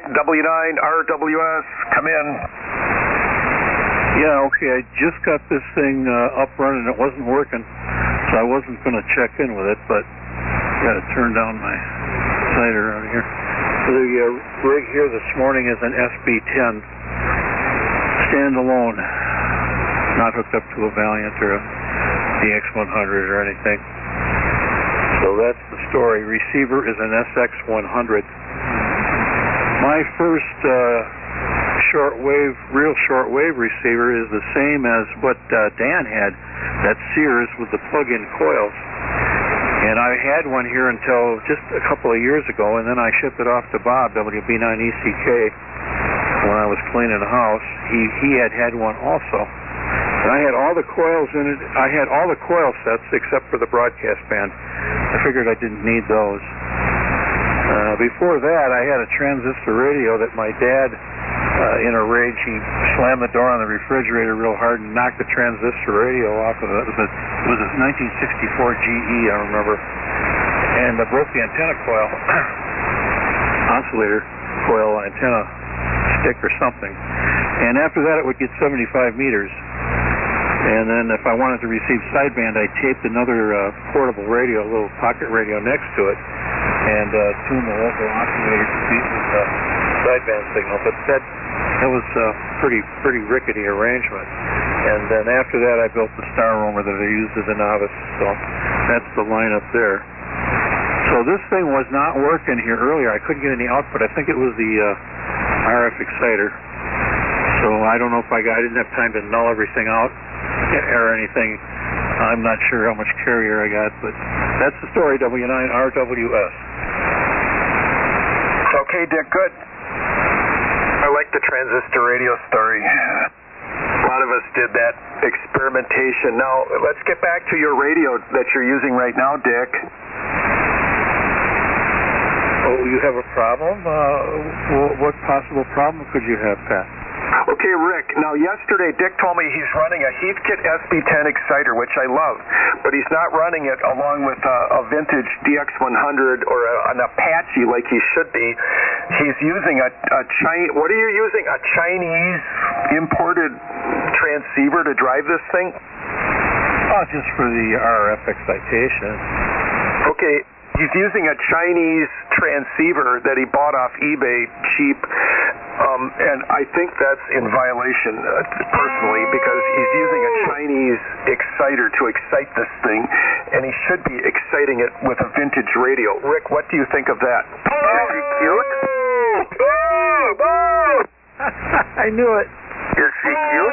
W9RWS, come in. Yeah, okay, I just got this thing up running. It wasn't working, so I wasn't going to check in with it, but I got to turn down my sighter on here. The rig here this morning is an SB10, standalone, not hooked up to a Valiant or a DX100 or anything. So that's the story. Receiver is an SX100. My first real shortwave receiver is the same as what Dan had, that Sears with the plug-in coils. And I had one here until just a couple of years ago, and then I shipped it off to Bob, WB9ECK, when I was cleaning the house. He had one also. And I had all the coils in it. I had all the coil sets except for the broadcast band. I figured I didn't need those. Before that, I had a transistor radio that my dad, in a rage, he slammed the door on the refrigerator real hard and knocked the transistor radio off of it. It was a 1964 GE, I remember. And broke the antenna coil, oscillator coil antenna stick or something. And after that, it would get 75 meters. And then if I wanted to receive sideband, I taped another portable radio, a little pocket radio next to it, and tuned the local oscillator to beat with the sideband signal. But that was a pretty rickety arrangement. And then after that, I built the Star Roamer that I used as a novice. So that's the lineup there. So this thing was not working here earlier. I couldn't get any output. I think it was the RF exciter. So I don't know if I didn't have time to null everything out or anything. I'm not sure how much carrier I got, but that's the story, W9RWS. Okay, Dick, good. I like the transistor radio story. A lot of us did that experimentation. Now, let's get back to your radio that you're using right now, Dick. Oh, you have a problem? What possible problem could you have, Pat? Okay, Rick, now yesterday Dick told me he's running a Heathkit SB10 exciter, which I love, but he's not running it along with a vintage DX100 or an Apache like he should be. He's using what are you using? A Chinese imported transceiver to drive this thing? Oh, just for the RF excitation. Okay. He's using a Chinese transceiver that he bought off eBay cheap, and I think that's in violation personally, because he's using a Chinese exciter to excite this thing, and he should be exciting it with a vintage radio. Rick, what do you think of that? Is he cute? I knew it. Is he cute?